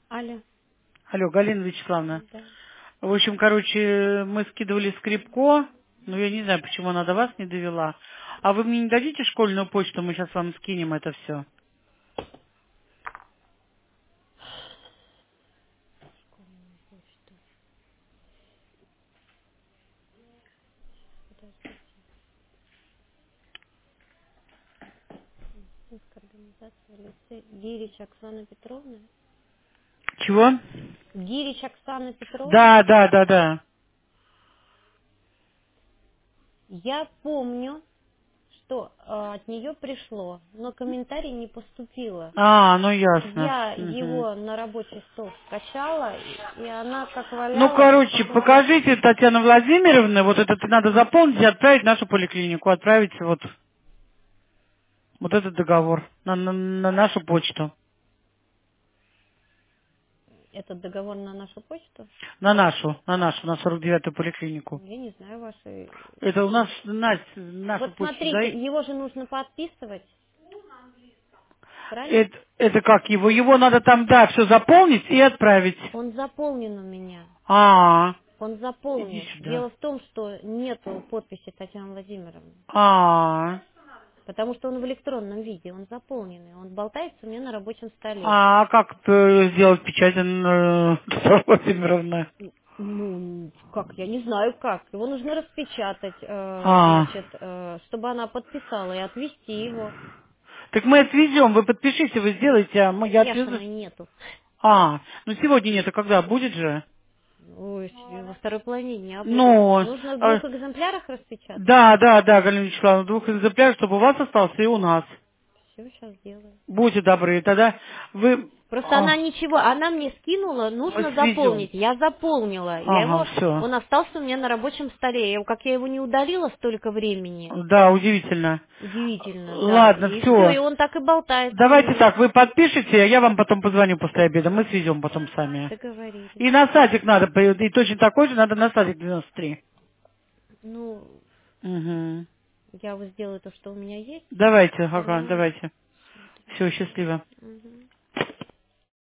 Алло, Алло, Галина Вячеславовна. да. В общем, короче, мы скидывали скрипко, но я не знаю, почему она до вас не довела. А вы мне не дадите школьную почту, мы сейчас вам скинем это все. Организация лицей. Гирич Оксана Петровна. Чего? Гирич Оксана Петровна. Да, да, да, да. Я помню, что от нее пришло, но комментарий не поступило. А, ну ясно. Я Мгм. его на рабочий стол скачала, и она как Ну, валялась, короче, так и валялась. покажите, Татьяна Владимировна, вот это надо заполнить и отправить в нашу поликлинику, отправить вот этот договор на нашу почту. Этот договор на нашу почту. На 49-ю поликлинику. Я не знаю вашей. Это у нас нашу Вот почту смотрите, дай. его же нужно подписывать, правильно? Это как его? Его надо там, да, все заполнить и отправить. Он заполнен у меня. А, Он иди заполнен. сюда. Дело в том, что нету подписи Татьяны Владимировны. А, Потому что он в электронном виде, он заполненный. Он болтается у меня на рабочем столе. а как сделать печать, Татьяна Владимировна? Ну, как, я не знаю как. Его нужно распечатать, А, значит, чтобы она подписала и отвезти его. так мы отвезем, вы подпишите, вы сделаете, а я отвезу. Яшиной нету. А, ну сегодня нет, а когда будет же? Ой, во второй половине дня будет. Ну, Нужно в 2 экземплярах распечатать. да, да, да, Галина Вячеславовна, 2 экземпляров, чтобы у вас остался и у нас. Все, сейчас сделаю. Будьте добры, тогда вы Просто она ничего, она мне скинула, мы нужно свезем. заполнить. Я заполнила. Ага, все. Он остался у меня на рабочем столе. Как я его не удалила столько времени, Да, удивительно. удивительно, да. Ладно, И все, и все. он так и болтается у Давайте меня. так, вы подпишите, а я вам потом позвоню после обеда. Мы свезем потом сами. Договорились. И на садик надо, и точно такой же надо на садик 93. Ну, Угу. я вот сделаю то, что у меня есть. Давайте, ага, Остальное давайте. смотрим. Все, счастливо. Мгм.